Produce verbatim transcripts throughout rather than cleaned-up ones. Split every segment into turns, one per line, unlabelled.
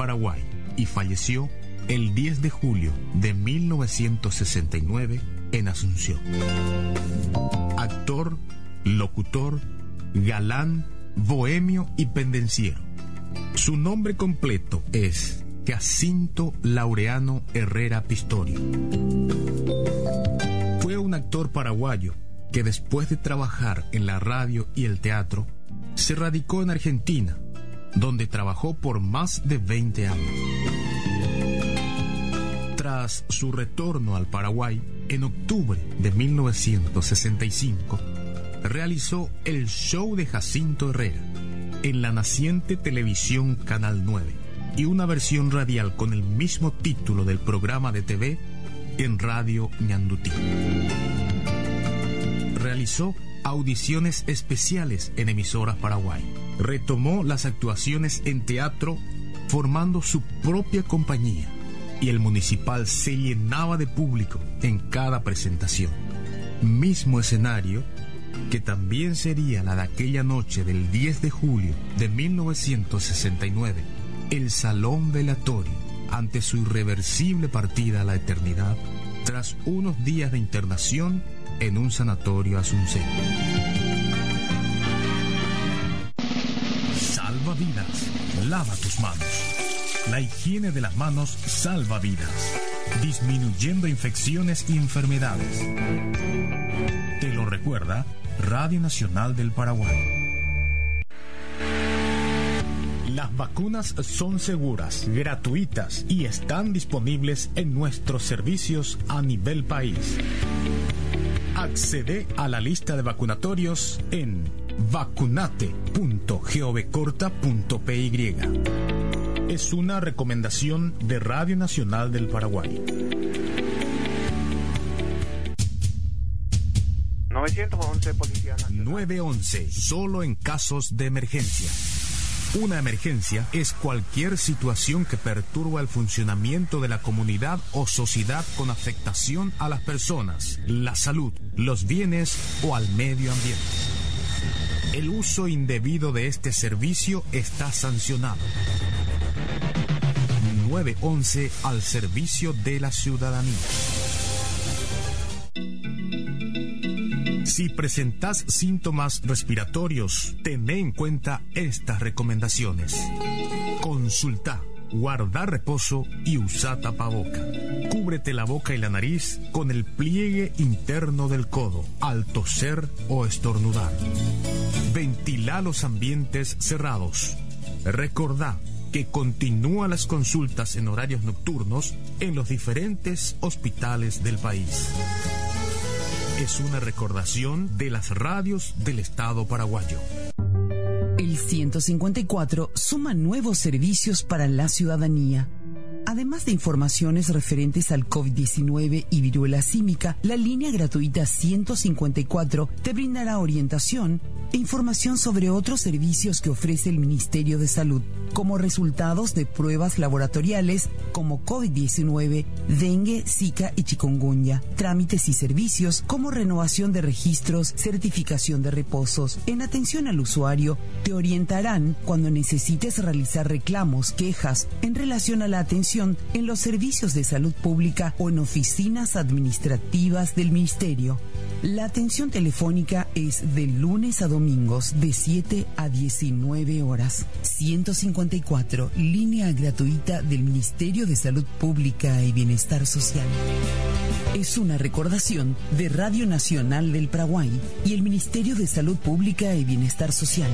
Paraguay y falleció el diez de julio de mil novecientos sesenta y nueve en Asunción. Actor, locutor, galán, bohemio y pendenciero. Su nombre completo es Jacinto Laureano Herrera Pistorio. Fue un actor paraguayo que después de trabajar en la radio y el teatro, se radicó en Argentina, donde trabajó por más de veinte años. Tras su retorno al Paraguay, en octubre de mil novecientos sesenta y cinco, realizó el show de Jacinto Herrera en la naciente televisión Canal nueve y una versión radial con el mismo título del programa de T V en Radio Ñandutí. Realizó audiciones especiales en emisoras Paraguay. Retomó las actuaciones en teatro formando su propia compañía y el municipal se llenaba de público en cada presentación. Mismo escenario que también sería la de aquella noche del diez de julio de mil novecientos sesenta y nueve, el Salón Velatorio, ante su irreversible partida a la eternidad tras unos días de internación en un sanatorio asunceno. Salva vidas, lava tus manos. La higiene de las manos salva vidas, disminuyendo infecciones y enfermedades. Te lo recuerda Radio Nacional del Paraguay. Las vacunas son seguras, gratuitas y están disponibles en nuestros servicios a nivel país. Accede a la lista de vacunatorios en vacunate punto govcorta punto p y. Es una recomendación de Radio Nacional del Paraguay.
novecientos once Policía Nacional.
nueve once, solo en casos de emergencia. Una emergencia es cualquier situación que perturba el funcionamiento de la comunidad o sociedad con afectación a las personas, la salud, los bienes o al medio ambiente. El uso indebido de este servicio está sancionado. nueve once al servicio de la ciudadanía. Si presentas síntomas respiratorios, ten en cuenta estas recomendaciones. Consulta, guarda reposo y usa tapaboca. Cúbrete la boca y la nariz con el pliegue interno del codo al toser o estornudar. Ventila los ambientes cerrados. Recordá que continúan las consultas en horarios nocturnos en los diferentes hospitales del país. Es una recordación de las radios del Estado paraguayo.
El ciento cincuenta y cuatro suma nuevos servicios para la ciudadanía. Además de informaciones referentes al COVID diecinueve y viruela símica, la línea gratuita ciento cincuenta y cuatro te brindará orientación e información sobre otros servicios que ofrece el Ministerio de Salud, como resultados de pruebas laboratoriales como COVID diecinueve, dengue, zika y chikungunya, trámites y servicios como renovación de registros, certificación de reposos. En atención al usuario, te orientarán cuando necesites realizar reclamos, quejas en relación a la atención en los servicios de salud pública o en oficinas administrativas del Ministerio. La atención telefónica es de lunes a domingos de siete a diecinueve horas. ciento cincuenta y cuatro, línea gratuita del Ministerio de Salud Pública y Bienestar Social. Es una recordación de Radio Nacional del Paraguay y el Ministerio de Salud Pública y Bienestar Social.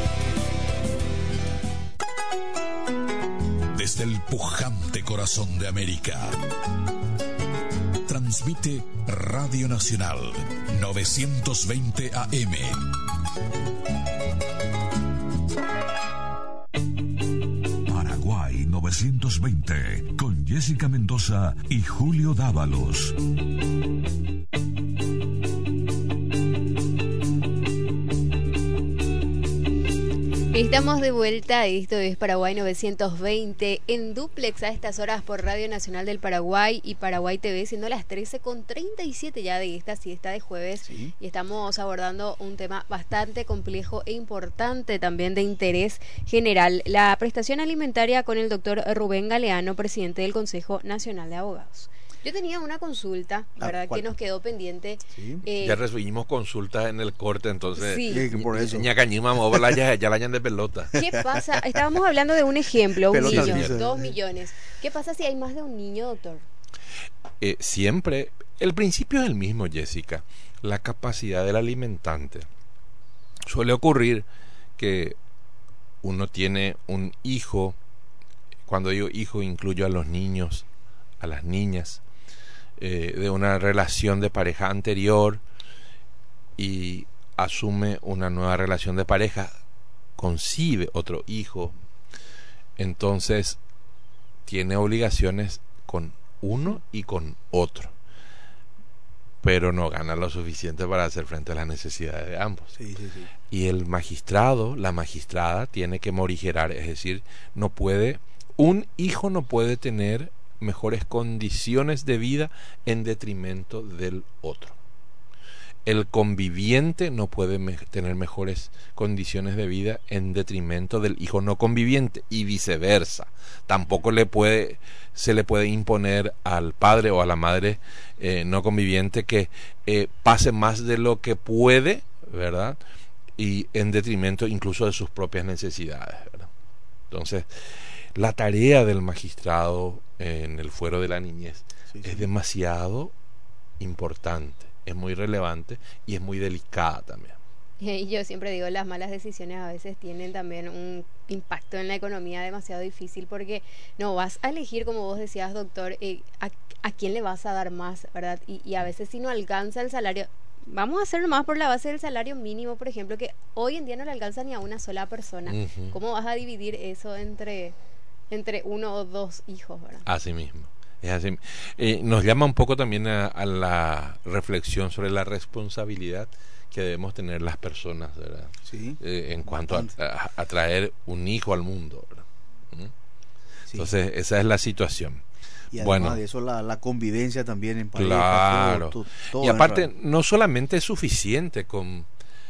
Desde el pujante corazón de América, transmite Radio Nacional novecientos veinte A M. Paraguay novecientos veinte, con Jessica Mendoza y Julio Dávalos.
Estamos de vuelta, esto es Paraguay novecientos veinte en dúplex a estas horas por Radio Nacional del Paraguay y Paraguay T V, siendo las trece con treinta y siete ya de esta siesta de jueves. Sí. Y estamos abordando un tema bastante complejo e importante, también de interés general, la prestación alimentaria, con el doctor Rubén Galeano, presidente del Consejo Nacional de Abogados. Yo tenía una consulta, ¿verdad? Ah, que nos quedó pendiente.
Sí. Eh, ya recibimos consultas en el corte, entonces. Sí. Sí, por eso. Ya, ya la hayan de pelota.
¿Qué pasa? Estábamos hablando de un ejemplo, un niño, dos millones. ¿Qué pasa si hay más de un niño, doctor?
Eh, siempre, el principio es el mismo, Jessica. La capacidad del alimentante. Suele ocurrir que uno tiene un hijo. Cuando digo hijo, incluyo a los niños, a las niñas. Eh, de una relación de pareja anterior y asume una nueva relación de pareja, concibe otro hijo, entonces tiene obligaciones con uno y con otro, pero no gana lo suficiente para hacer frente a las necesidades de ambos. Sí, sí, sí. Y el magistrado, la magistrada, tiene que morigerar, es decir, no puede, un hijo no puede tener mejores condiciones de vida en detrimento del otro. El conviviente no puede me- tener mejores condiciones de vida en detrimento del hijo no conviviente, y viceversa. Tampoco le puede, se le puede imponer al padre o a la madre eh, no conviviente que eh, pase más de lo que puede, ¿verdad? Y en detrimento incluso de sus propias necesidades, ¿verdad? Entonces, la tarea del magistrado en el fuero de la niñez sí, sí. es demasiado importante, es muy relevante y es muy delicada también.
Y yo siempre digo, las malas decisiones a veces tienen también un impacto en la economía demasiado difícil, porque no vas a elegir, como vos decías, doctor, eh, a, a quién le vas a dar más, ¿verdad? Y, y a veces si no alcanza el salario, vamos a hacer más por la base del salario mínimo, por ejemplo, que hoy en día no le alcanza ni a una sola persona. Uh-huh. ¿Cómo vas a dividir eso entre... entre uno o dos hijos, ¿verdad?
Así mismo, es así. Eh, nos llama un poco también a, a la reflexión sobre la responsabilidad que debemos tener las personas, ¿verdad? Sí. Eh, en cuanto a, a, a traer un hijo al mundo, ¿verdad? ¿Mm? Sí. Entonces, esa es la situación.
Y además bueno, de eso la, la convivencia también en pareja.
Claro.
Todo, todo, todo
y aparte, no solamente es suficiente con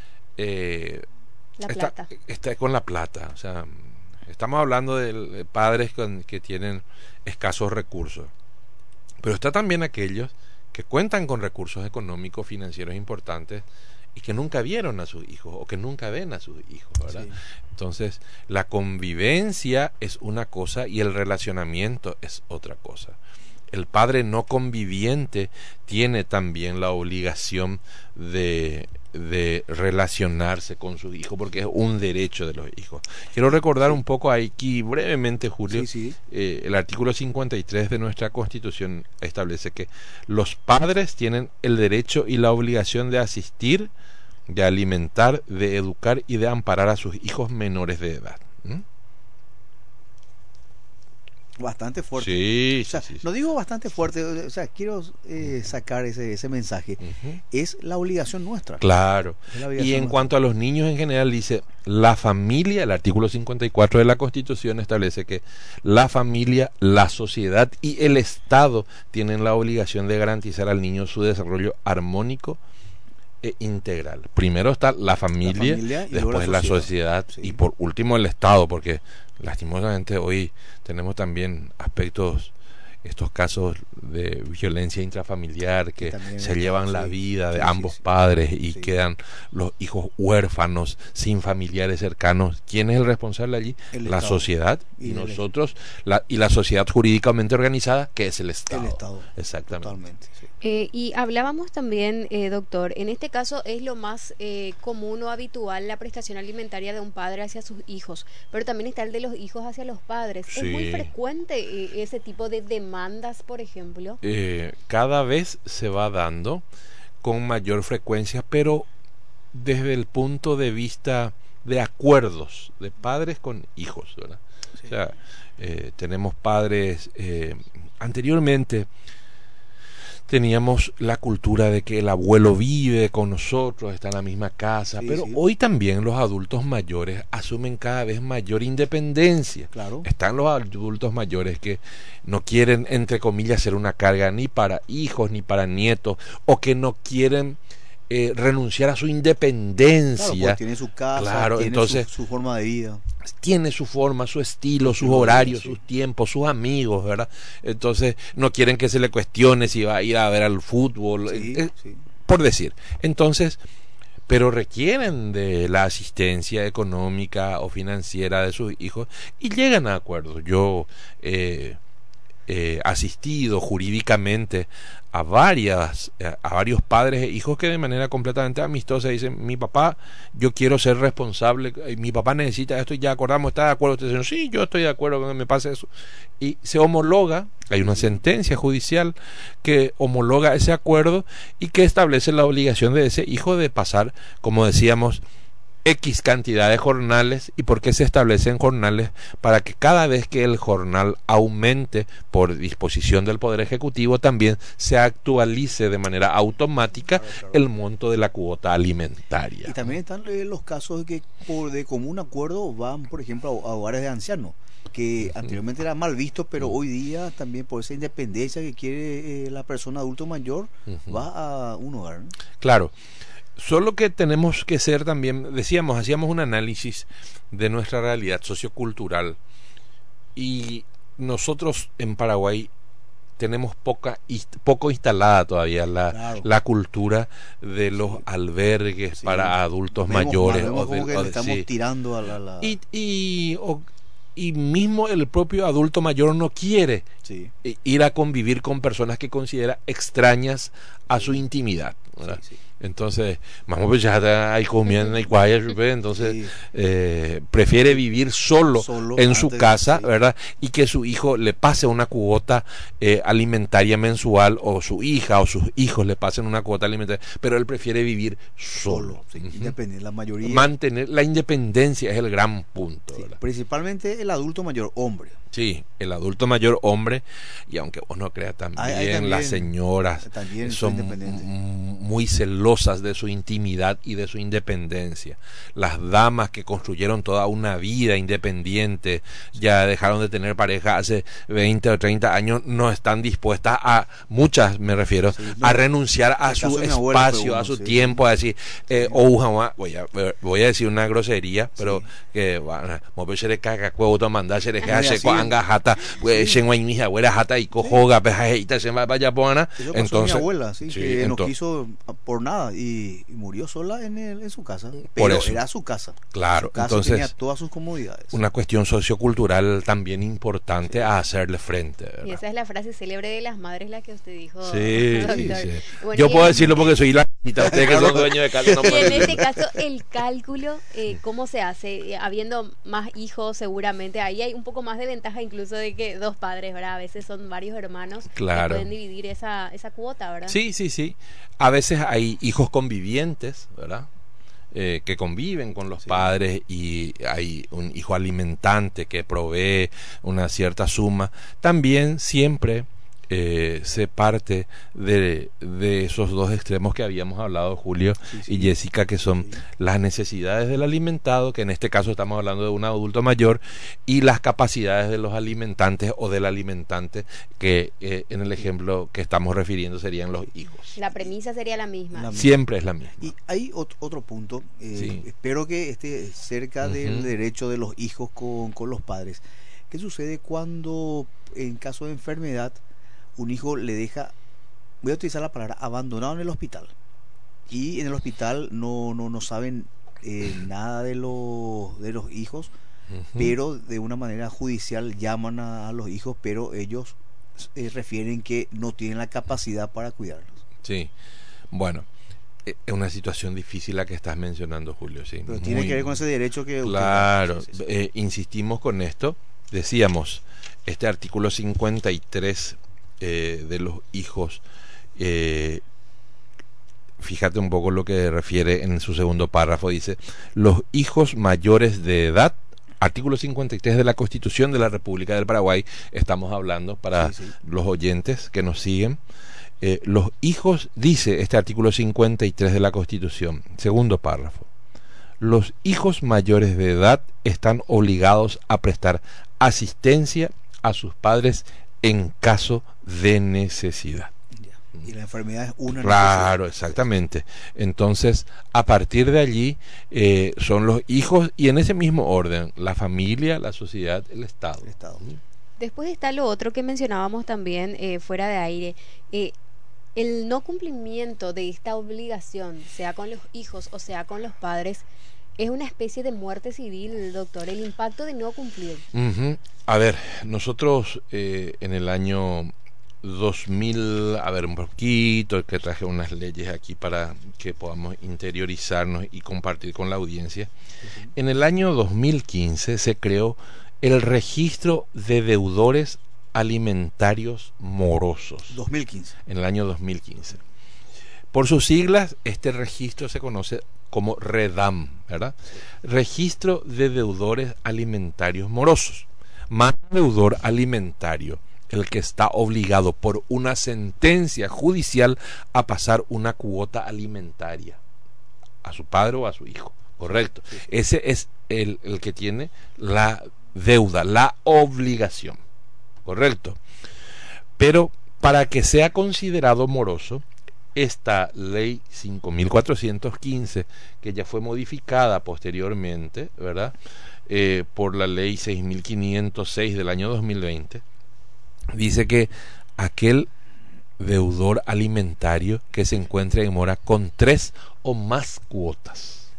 eh,
la
está,
plata.
Está con la plata, o sea, estamos hablando de padres con, que tienen escasos recursos, pero está también aquellos que cuentan con recursos económicos, financieros importantes y que nunca vieron a sus hijos o que nunca ven a sus hijos, ¿verdad? Sí. Entonces, la convivencia es una cosa y el relacionamiento es otra cosa. El padre no conviviente tiene también la obligación de, de relacionarse con sus hijos, porque es un derecho de los hijos. Quiero recordar un poco aquí brevemente, Julio, sí, sí. Eh, el artículo cincuenta y tres de nuestra Constitución establece que los padres tienen el derecho y la obligación de asistir, de alimentar, de educar y de amparar a sus hijos menores de edad. ¿Mm?
Bastante fuerte.
Sí,
o sea,
sí, sí.
No digo bastante fuerte, o sea, quiero eh, sacar ese, ese mensaje. Uh-huh. Es la obligación nuestra.
Claro. Obligación y en nuestra. Cuanto a los niños en general, dice, la familia, el artículo cincuenta y cuatro de la Constitución establece que la familia, la sociedad y el Estado tienen la obligación de garantizar al niño su desarrollo armónico e integral. Primero está la familia, la familia y después la sociedad, la sociedad sí. Y por último el Estado, porque lastimosamente hoy tenemos también aspectos, estos casos de violencia intrafamiliar que se llevan sí, la vida de sí, ambos sí, padres y sí. quedan los hijos huérfanos sin familiares cercanos. ¿Quién es el responsable allí? El la Estado. Sociedad y, y nosotros la, y la sociedad jurídicamente organizada, que es el Estado.
El Estado.
Exactamente.
Totalmente, sí.
Eh, y hablábamos también, eh, doctor, en este caso es lo más eh, común o habitual la prestación alimentaria de un padre hacia sus hijos, pero también está el de los hijos hacia los padres. Sí. ¿Es muy frecuente eh, ese tipo de demandas, por ejemplo?
Eh, cada vez se va dando con mayor frecuencia, pero desde el punto de vista de acuerdos de padres con hijos, ¿verdad? Sí. O sea, eh, tenemos padres eh, anteriormente teníamos la cultura de que el abuelo vive con nosotros, está en la misma casa,
Sí,
pero
sí.
hoy también los adultos mayores asumen cada vez mayor independencia.
Claro.
Están los adultos mayores que no quieren, entre comillas, ser una carga ni para hijos ni para nietos, o que no quieren eh, renunciar a su
Claro,
independencia.
porque tiene su casa,
Claro,
tiene
entonces-
su, su forma de vida.
Tiene su forma, su estilo, sus
Su
horarios,
sí.
sus tiempos, sus amigos, ¿verdad? Entonces no quieren que se le cuestione si va a ir a ver al fútbol,
Sí,
eh,
sí.
por decir. Entonces, pero requieren de la asistencia económica o financiera de sus hijos y llegan a acuerdos. Yo he eh, eh, asistido jurídicamente a varias a varios padres e hijos que de manera completamente amistosa dicen: mi papá, yo quiero ser responsable, mi papá necesita esto y ya acordamos, ¿está de acuerdo usted, señor? Sí, yo estoy de acuerdo con que me pase eso, y se homologa, hay una sentencia judicial que homologa ese acuerdo y que establece la obligación de ese hijo de pasar, como decíamos, X cantidad de jornales. ¿Y por qué se establecen jornales? Para que cada vez que el jornal aumente por disposición del Poder Ejecutivo, también se actualice de manera automática
Claro, claro.
el monto de la cuota alimentaria.
Y también están eh, los casos de que por de común acuerdo van, por ejemplo, a, a hogares de ancianos, que anteriormente era mal visto, pero hoy día también por esa independencia que quiere eh, la persona adulto mayor,
Ujú.
va a un hogar, ¿no?
Claro. Solo que tenemos que ser también, decíamos, hacíamos un análisis de nuestra realidad sociocultural, y nosotros en Paraguay tenemos poca ist- poco instalada todavía la,
Claro.
la cultura de los albergues
Sí.
para adultos
Vemos
mayores.
mal, vemos
o de-
como que
o
le
de-
estamos
sí.
tirando a la... la-
y, y, o- y mismo el propio adulto mayor no quiere
sí,
eh, ir a convivir con personas que considera extrañas a su intimidad, ¿verdad?
sí, sí.
Entonces, vamos pues ya está ahí comiendo y guaya, entonces
Sí.
eh, prefiere vivir solo,
Solo
en su
antes de-
casa,
sí.
¿verdad? Y que su hijo le pase una cuota eh, alimentaria mensual, o su hija o sus hijos le pasen una cuota alimentaria, pero él prefiere vivir solo.
sí,
Ujú.
independiente, la mayoría.
Mantener la independencia es el gran punto,
Sí,
¿verdad?
principalmente el adulto mayor, hombre.
Sí, el adulto mayor hombre, y aunque vos no creas, también,
Hay- hay también-
las señoras
también
son
son independientes.
m- muy celosas de su intimidad y de su independencia. Las damas que construyeron toda una vida independiente, ya dejaron de tener pareja hace veinte o treinta años, no están dispuestas a, muchas me refiero,
Sí, no,
a renunciar a
el caso
su
de mi abuela fue
espacio,
uno,
a su
sí.
tiempo, a decir, eh,
Sí.
oh, jamás, voy a, voy a decir una grosería, pero
Sí.
que, bueno, mo pe se le caga cuevo mandar se le
Sí,
queda se
así
anga jata, pues se en mi abuela jata y cojoga, pejaita se va vaya pona,
Eso pasó
entonces
a mi abuela, sí,
sí,
que no
ento-
quiso por nada y, y murió sola en, el- en su casa.
Por
Pero
eso.
era su casa.
Claro,
Su casa
entonces-
tenía todas sus comodidades.
una cuestión sociocultural también importante a hacerle frente, ¿verdad?
Y esa es la frase célebre de las madres, la que usted dijo,
Sí,
doctor.
sí, sí.
Bueno,
Yo
y
puedo
en-
decirlo porque soy la ustedes que son dueños de casa no
Y
pueden
en este
decirlo.
caso, el cálculo, eh, ¿cómo se hace? Eh, Habiendo más hijos, seguramente ahí hay un poco más de ventaja incluso de que dos padres, ¿verdad? A veces son varios hermanos
Claro.
que pueden dividir esa, esa cuota, ¿verdad?
Sí, sí, sí. A veces hay hijos convivientes, ¿verdad? Eh, que conviven con los
Sí.
padres, y hay un hijo alimentante que provee una cierta suma. También siempre eh, se parte de, de esos dos extremos que habíamos hablado, Julio
Sí, sí.
y Jessica, que son
Sí.
las necesidades del alimentado, que en este caso estamos hablando de un adulto mayor, y las capacidades de los alimentantes o del alimentante, que eh, en el ejemplo que estamos refiriendo serían los hijos.
La premisa sería la misma.
La-
Siempre es la misma.
Y hay ot- otro punto, eh,
Sí.
espero que esté cerca del
Ujú.
derecho de los hijos con, con los padres. ¿Qué sucede cuando en caso de enfermedad un hijo le deja, voy a utilizar la palabra, abandonado en el hospital? Y en el hospital no, no, no saben eh, nada de los, de los hijos,
Ujú.
pero de una manera judicial llaman a, a los hijos, pero ellos eh, refieren que no tienen la capacidad para cuidarlos.
Sí, bueno, eh, es una situación difícil la que estás mencionando, Julio. Sí,
Pero tiene
muy-
que ver con ese derecho que... usted-
Claro,
sí, sí, sí.
eh, insistimos con esto. Decíamos, este artículo cincuenta y tres eh, de los hijos, eh, fíjate un poco lo que refiere en su segundo párrafo, dice: los hijos mayores de edad, artículo cincuenta y tres de la Constitución de la República del Paraguay, estamos hablando para
Sí, sí.
los oyentes que nos siguen, eh, los hijos, dice este artículo cincuenta y tres de la Constitución, segundo párrafo, los hijos mayores de edad están obligados a prestar asistencia a sus padres en caso de necesidad.
Y la enfermedad es una
Claro,
necesidad.
exactamente. Entonces, a partir de allí, eh, son los hijos, y en ese mismo orden, la familia, la sociedad, el Estado.
El Estado.
Después está lo otro que mencionábamos también eh, fuera de aire, eh, el no cumplimiento de esta obligación, sea con los hijos o sea con los padres, es una especie de muerte civil, doctor, el impacto de no cumplir.
Uh-huh. A ver, nosotros eh, en el año dos mil, a ver un poquito, que traje unas leyes aquí para que podamos interiorizarnos y compartir con la audiencia. Uh-huh. En el año dos mil quince se creó el registro de deudores alimentarios morosos.
dos mil quince.
En el año dos mil quince. Por sus siglas, este registro se conoce como REDAM, ¿verdad? Sí. Registro de deudores alimentarios morosos. Más deudor alimentario, el que está obligado por una sentencia judicial a pasar una cuota alimentaria a su padre o a su hijo, correcto. Sí. Ese es el, el que tiene la deuda, la obligación, correcto. Pero para que sea considerado moroso, esta ley cinco mil cuatrocientos quince, que ya fue modificada posteriormente, ¿verdad? Eh, por la ley seis mil quinientos seis del año dos mil veinte, dice que aquel deudor alimentario que se encuentre en mora con tres o más cuotas.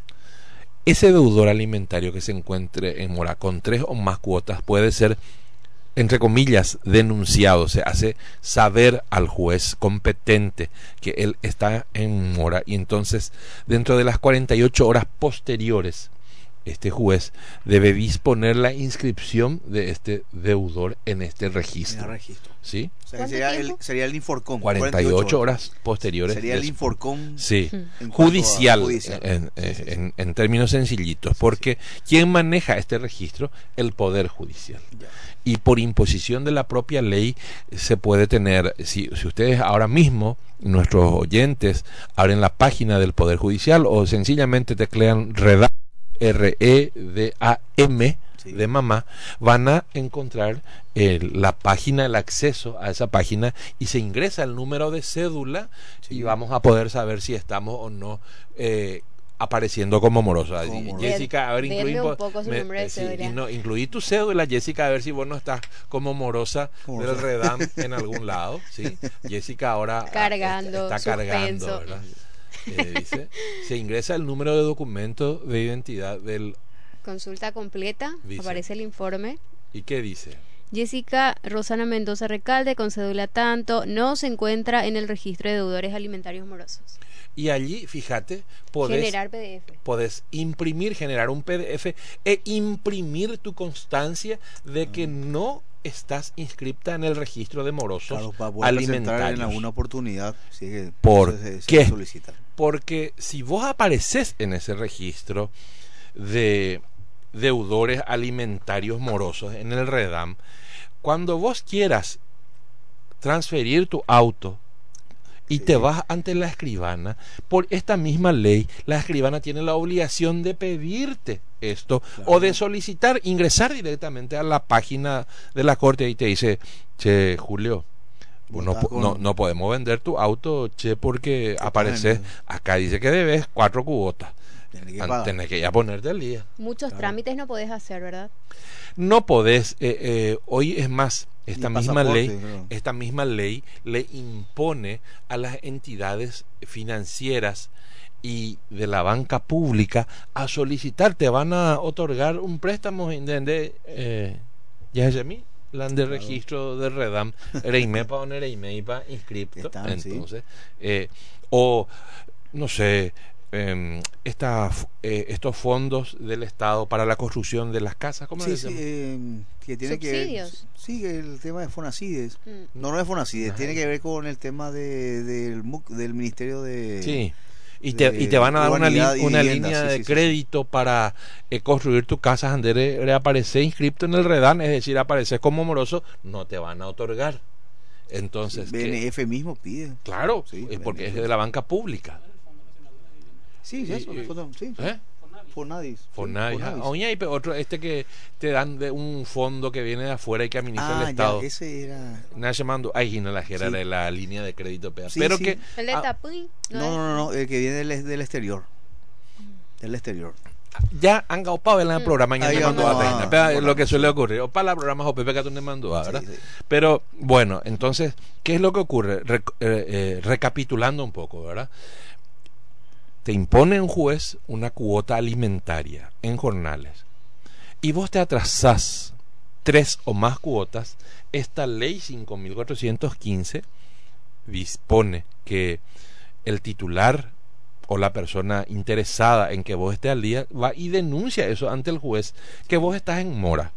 Ese deudor alimentario que se encuentre en mora con tres o más cuotas puede ser, entre comillas, denunciado. Se hace saber al juez competente que él está en mora, y entonces dentro de las cuarenta y ocho horas posteriores este juez debe disponer la inscripción de este deudor en este registro.
En el registro.
¿Sí?
O sea, sería, el, sería el Inforcom.
cuarenta y ocho horas posteriores.
Sería el Inforcom.
Sí. Judicial, judicial. En, en, sí, sí. En, en términos sencillitos. Porque sí, sí. ¿quién maneja este registro? El Poder Judicial. Ya. Y por imposición de la propia ley se puede tener, si, si ustedes ahora mismo, nuestros oyentes, abren la página del Poder Judicial o sencillamente teclean REDAM, R E D A M, sí, de mamá, van a encontrar el, la página, el acceso a esa página, y se ingresa el número de cédula, sí, y vamos a poder saber si estamos o no eh, apareciendo como morosa. Como Jessica, a ver, incluí, un poco su me, nombre de cédula. Sí, no, incluí tu cédula, Jessica, a ver si vos no estás como morosa como del REDAM en algún lado, ¿sí? Jessica ahora
cargando,
está cargando, suspenso. ¿Verdad? Eh, dice, se ingresa el número de documento de identidad del...
Consulta completa, dice, aparece el informe.
¿Y qué dice?
Jessica Rosana Mendoza Recalde, con cédula tanto, no se encuentra en el registro de deudores alimentarios morosos.
Y allí, fíjate, podés,
generar P D F.
Podés imprimir, generar un P D F e imprimir tu constancia de que mm. no estás inscripta en el registro de morosos, claro, para poder alimentarios.
En alguna oportunidad, sí, que
¿Por
se, se
qué?
Solicita.
Porque si vos apareces en ese registro de deudores alimentarios morosos en el REDAM, cuando vos quieras transferir tu auto y sí, te vas ante la escribana, por esta misma ley, la escribana tiene la obligación de pedirte esto, claro, o de solicitar, ingresar directamente a la página de la corte y te dice, che, Julio, no, con... no, no podemos vender tu auto, che, porque apareces, acá dice que debes cuatro cuotas. Tenés que, Tenés que ya ponerte al día.
Muchos claro. trámites no podés hacer, ¿verdad?
No podés, eh, eh, hoy es más, esta misma ley, ¿no? esta misma ley le impone a las entidades financieras y de la banca pública a solicitar, te van a otorgar un préstamo de eh, ya es de mí, plan de claro. registro de REDAM, Reimepa o Nereimepa inscripto, Están, entonces, sí. eh, o no sé, eh, esta, eh, estos fondos del Estado para la construcción de las casas, ¿cómo
sí,
se
sí,
llama?
Eh, que tiene
¿Subsidios?
Que ver, sí, el tema de Fonacides,
mm.
no, no es Fonacides, Ajá. tiene que ver con el tema de, del, del Ministerio de...
Sí. Y te, y te van a dar una, li, una línea sí, de sí, crédito sí. para eh, construir tu casa donde reaparecer inscripto en el REDAM, es decir, aparecer como moroso, no te van a otorgar. Entonces,
B N F mismo pide.
Claro,
Sí,
eh, porque
B N F.
es de la banca pública.
Sí,
Y-
eso,
y-
fondo- sí.
¿Eh?
Fonadis. sí,
Fonadis.
Fonadis.
Ah, oye, hay pe- otro, este que te dan de un fondo que viene de afuera y que administra
Ah,
el Estado.
ya, ese era.
Nada llamando, ay, no la que era
Sí.
de la línea de crédito P A.
Sí,
Pero
sí.
que
El de
ah,
Tapuy.
No,
es?
no, no, no, el que viene del, del exterior. Del exterior.
ya han gaupado en el
Mm.
programa y
Ahí
me mandó
vamos
a
a-
reina. Pero
bueno,
lo que suele
sí.
ocurrir, o para la programa o Pepe que tú me mandó, ¿verdad?
Sí, sí.
Pero bueno, entonces, ¿qué es lo que ocurre? Rec- eh, eh, recapitulando un poco, ¿verdad? Te impone un juez una cuota alimentaria en jornales y vos te atrasás tres o más cuotas. Esta ley cinco mil cuatrocientos quince dispone que el titular o la persona interesada en que vos estés al día va y denuncia eso ante el juez, que vos estás en mora.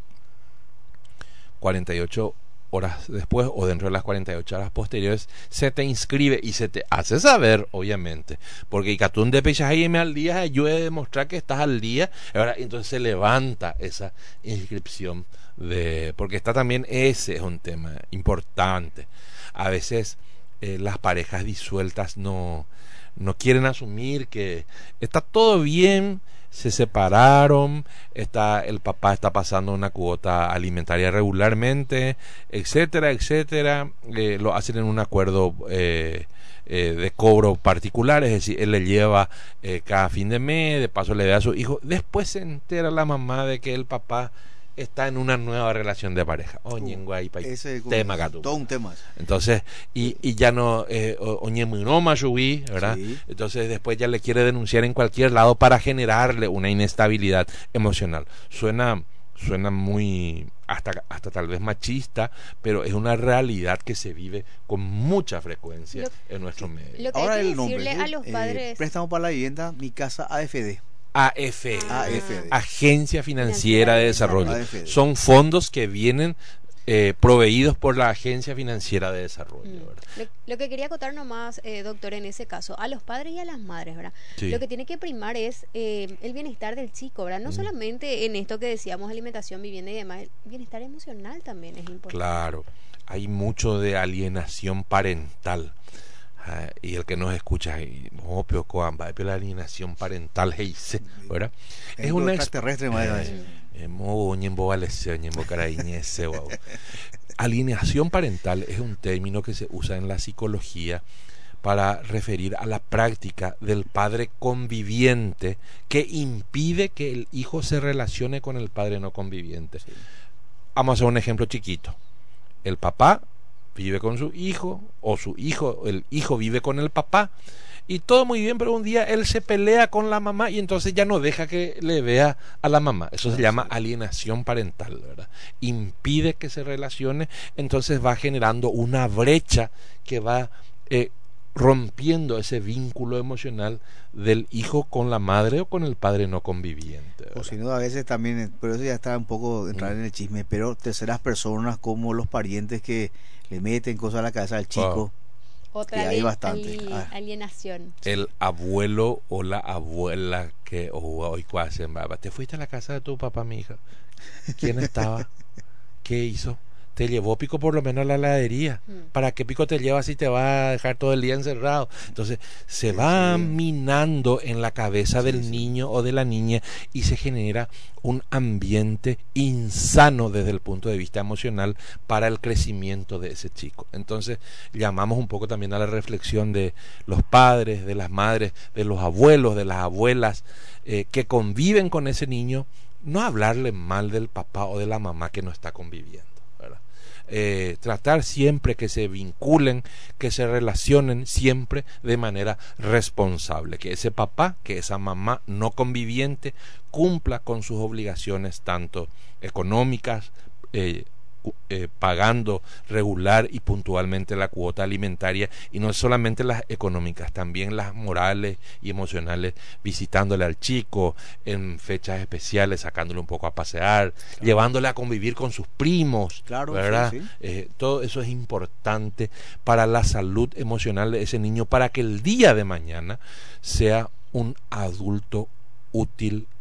cuarenta y ocho horas después o dentro de las cuarenta y ocho horas posteriores se te inscribe y se te hace saber, obviamente, porque Icatún de Pechajime al día ayuda a demostrar que estás al día. Ahora entonces se levanta esa inscripción de, porque está también, ese es un tema importante. A veces eh, las parejas disueltas no no quieren asumir que está todo bien, se separaron, está, el papá está pasando una cuota alimentaria regularmente, etcétera, etcétera, eh, lo hacen en un acuerdo eh, eh, de cobro particular, es decir, él le lleva eh, cada fin de mes, de paso le da a su hijo, después se entera la mamá de que el papá está en una nueva relación de pareja. Oñe, en Guaypay,
Ese
tema gato.
todo un tema.
Entonces, y, y ya no, eh, oñe muy no mayuí, ¿verdad?
Sí.
Entonces después ya le quiere denunciar en cualquier lado para generarle una inestabilidad emocional. Suena, suena muy, hasta, hasta tal vez machista, pero es una realidad que se vive con mucha frecuencia
Lo-
en nuestro medio.
Lo que
Ahora
hay que
el nombre.
decirle a
¿sí?
los
Eh,
padres.
préstamo para la vivienda, mi casa A F D.
A F,
Ah.
A F D.
Agencia Financiera de Desarrollo.
A F D.
Son fondos que vienen eh, proveídos por la Agencia Financiera de Desarrollo,
Mm.
¿verdad?
Lo, lo que quería acotar nomás, eh, doctor, en ese caso, a los padres y a las madres, ¿verdad?
Sí.
Lo que tiene que primar es eh, el bienestar del chico, ¿verdad? No
Mm.
solamente en esto que decíamos, alimentación, vivienda y demás, el bienestar emocional también es importante.
Claro, hay mucho de alienación parental. Ah, y el que nos escucha, y, oh, pero coamba, pero la alienación parental, hey, se- ¿verdad? Es
Es
una
extraterrestre, madre.
Eh, mo, ñembo valeseo, ñembo caraíñese, guau. Alienación parental es un término que se usa en la psicología para referir a la práctica del padre conviviente que impide que el hijo se relacione con el padre no conviviente. Vamos a hacer un ejemplo chiquito. El papá vive con su hijo, o su hijo, el hijo vive con el papá, y todo muy bien, pero un día él se pelea con la mamá y entonces ya no deja que le vea a la mamá. Eso se llama alienación parental, ¿verdad? Impide que se relacione, entonces va generando una brecha que va eh, rompiendo ese vínculo emocional del hijo con la madre o con el padre no conviviente, ¿verdad?
O si no, a veces también, eh, pero eso ya está un poco entrar
Mm.
en el chisme, pero terceras personas como los parientes que le meten cosas a la cabeza al chico.
Otra
Y hay
ali-
bastante.
ali-
Ah.
alienación.
El abuelo o la abuela que oh, hoy cuase baba, te fuiste a la casa de tu papá, mi hija. ¿Quién estaba? ¿Qué hizo? Te llevó Pico por lo menos a la heladería.
Mm.
¿Para qué Pico te lleva si te va a dejar todo el día encerrado? Entonces se
Sí,
va
sí.
minando en la cabeza
Sí,
del
sí.
niño o de la niña y se genera un ambiente insano desde el punto de vista emocional para el crecimiento de ese chico. Entonces llamamos un poco también a la reflexión de los padres, de las madres, de los abuelos, de las abuelas eh, que conviven con ese niño, no hablarle mal del papá o de la mamá que no está conviviendo, ¿verdad? Eh, tratar siempre que se vinculen, que se relacionen siempre de manera responsable, que ese papá, que esa mamá no conviviente cumpla con sus obligaciones tanto económicas, eh, cu- eh, pagando regular y puntualmente la cuota alimentaria, y no solamente las económicas, también las morales y emocionales, visitándole al chico en fechas especiales, sacándole un poco a pasear, llevándole a convivir con sus primos,
Claro,
¿verdad?
sí, sí.
Eh, todo eso es importante para la salud emocional de ese niño, para que el día de mañana sea un adulto útil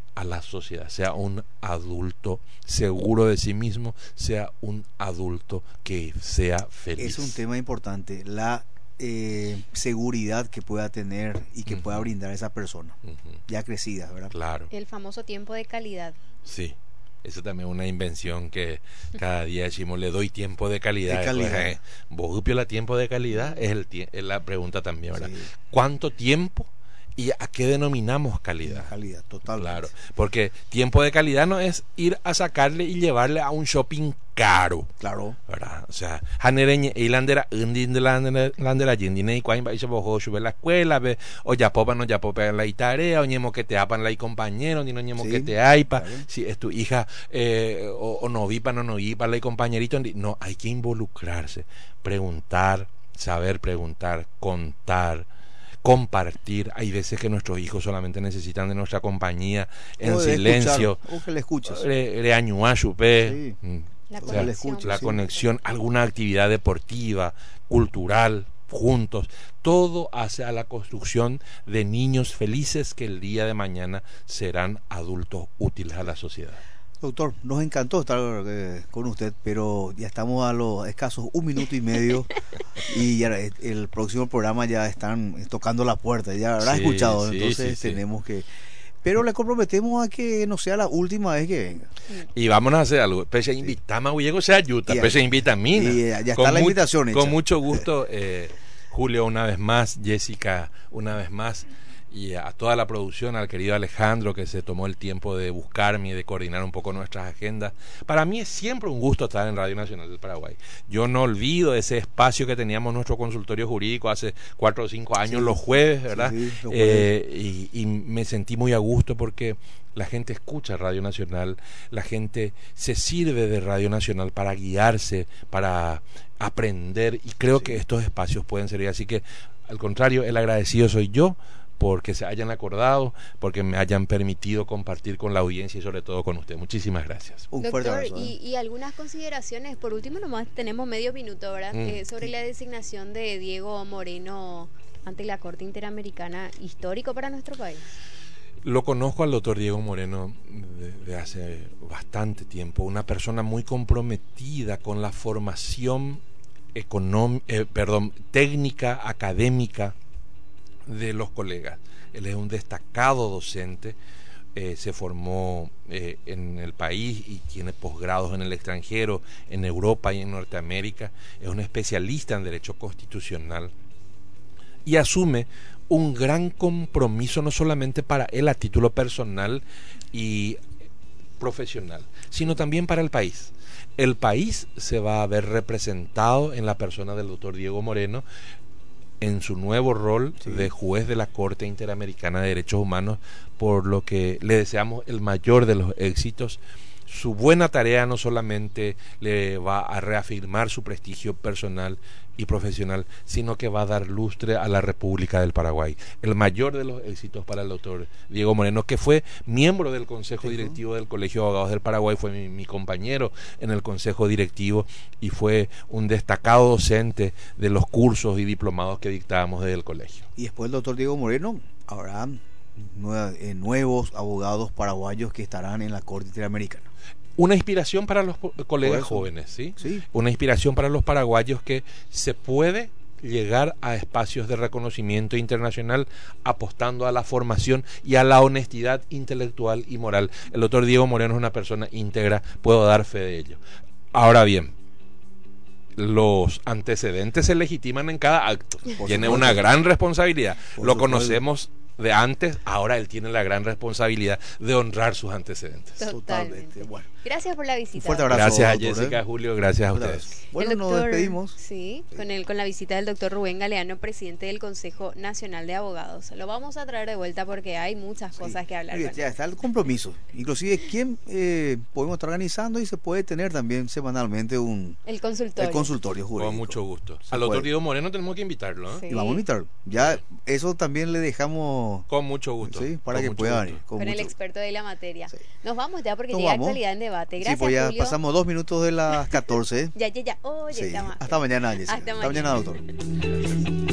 a la sociedad, sea un adulto seguro de sí mismo, sea un adulto que sea feliz.
Es un tema importante, la eh, seguridad que pueda tener y que uh-huh. pueda brindar esa persona, uh-huh. ya crecida, ¿verdad?
Claro.
El famoso tiempo de calidad.
Sí. Eso también es una invención que cada día decimos, le doy tiempo de calidad.
De calidad.
Pues, eh, ¿Vos upio la tiempo de calidad? Es, el tie- es la pregunta también, ¿verdad?
Sí.
¿Cuánto tiempo y a qué denominamos calidad?
Calidad, total.
Claro, porque tiempo de calidad no es ir a sacarle y llevarle a un shopping caro.
Claro.
¿Verdad? O sea, hanereñe y landera undin de landera landera jindine y cuain baisa bojo sube la escuela, ve o ya popa no ya popa la tarea, o ñemo que te apan la y compañero, ni no ñemo
Sí,
que te aipa,
claro.
si es tu hija eh, o, o no vipa no no vipa la y compañerito, no, hay que involucrarse, preguntar, saber preguntar, contar, compartir. Hay veces que nuestros hijos solamente necesitan de nuestra compañía en
O de
silencio,
escuchar, o que le escuches.
re, re añuá, chupé.
Sí.
Mm.
La
O sea,
conexión.
le escucho,
la
sí.
conexión, alguna actividad deportiva, cultural, juntos, todo hace a la construcción de niños felices que el día de mañana serán adultos útiles a la sociedad.
Doctor, nos encantó estar eh, con usted, pero ya estamos a los escasos un minuto y medio y ya el, el próximo programa ya están tocando la puerta, ya habrá
Sí,
escuchado,
sí,
entonces
sí, sí.
tenemos que... Pero le comprometemos a que no sea la última vez que venga.
Y vámonos a hacer algo. Pese invitamos a Gallego sea ayuda,
Y ahí-
pese invita a mí.
y ya- ya está la invitación hecha.
Con mucho gusto, eh, Julio, una vez más, Jessica, una vez más, y a toda la producción, al querido Alejandro, que se tomó el tiempo de buscarme y de coordinar un poco nuestras agendas. Para mí es siempre un gusto estar en Radio Nacional del Paraguay. Yo no olvido ese espacio que teníamos en nuestro consultorio jurídico hace cuatro o cinco años,
Sí.
los jueves, ¿verdad?
Sí, sí, los
Eh, y, y me sentí muy a gusto porque la gente escucha Radio Nacional, la gente se sirve de Radio Nacional para guiarse, para aprender, y creo
Sí.
que estos espacios pueden servir. Así que, al contrario, el agradecido soy yo porque se hayan acordado, porque me hayan permitido compartir con la audiencia y sobre todo con usted. Muchísimas gracias.
Un fuerte
Doctor,
abrazo.
y,
¿eh?
y algunas consideraciones, por último nomás tenemos medio minuto, ¿verdad?
Mm.
Eh, sobre la designación de Diego Moreno ante la Corte Interamericana, histórico para nuestro país.
Lo conozco al doctor Diego Moreno de, de hace bastante tiempo, una persona muy comprometida con la formación económica, eh, perdón, técnica, académica de los colegas. Él es un destacado docente, eh, se formó eh, en el país y tiene posgrados en el extranjero, en Europa y en Norteamérica. Es un especialista en derecho constitucional y asume un gran compromiso no solamente para él a título personal y profesional, sino también para el país. El país se va a ver representado en la persona del doctor Diego Moreno en su nuevo rol
Sí.
de juez de la Corte Interamericana de Derechos Humanos, por lo que le deseamos el mayor de los éxitos. Su buena tarea no solamente le va a reafirmar su prestigio personal y profesional, sino que va a dar lustre a la República del Paraguay. El mayor de los éxitos para el doctor Diego Moreno, que fue miembro del Consejo
Sí.
Directivo del Colegio de Abogados del Paraguay, fue mi, mi compañero en el Consejo Directivo y fue un destacado docente de los cursos y diplomados que dictábamos desde el colegio.
Y después el doctor Diego Moreno, habrá nueva- eh, nuevos abogados paraguayos que estarán en la Corte Interamericana.
Una inspiración para los po- colegas
Por eso.
jóvenes, ¿sí?
Sí.
Una inspiración para los paraguayos que se puede llegar a espacios de reconocimiento internacional apostando a la formación y a la honestidad intelectual y moral. El doctor Diego Moreno es una persona íntegra, puedo dar fe de ello. Ahora bien, los antecedentes se legitiman en cada acto.
Por
Tiene
supuesto.
una gran responsabilidad.
Por
Lo
supuesto.
conocemos de antes, ahora él tiene la gran responsabilidad de honrar sus antecedentes.
Totalmente.
Bueno.
Gracias por la visita.
Un fuerte abrazo.
Gracias a
doctor,
Jessica,
¿eh?
Julio, gracias a
Fuerte
ustedes.
abrazo. Bueno,
El
nos
doctor-
despedimos.
Sí, con el con la visita del doctor Rubén Galeano, presidente del Consejo Nacional de Abogados. Lo vamos a traer de vuelta porque hay muchas cosas
Sí.
que hablar.
Mire,
con
ya
él.
está el compromiso. Inclusive, ¿quién eh, podemos estar organizando? Y se puede tener también semanalmente un
El consultorio.
el consultorio jurídico.
Con mucho gusto.
Se
Al doctor
puede.
Diego Moreno tenemos que invitarlo, ¿eh?
Sí.
Y vamos a invitar. Ya eso también le dejamos,
Con mucho gusto.
sí, para
Con
que
mucho
pueda
gusto.
venir.
Con
mucho
el
gusto.
experto de la materia.
Sí.
Nos vamos ya porque
Nos
llega
vamos.
actualidad en debate.
Sí,
Gracias,
pues ya
Julio.
pasamos dos minutos de las catorce.
Ya, ya, ya. Oye,
Sí.
estamos-
Hasta mañana, Jessica.
Hasta
Hasta mañana,
mañana.
doctor.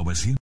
novecientos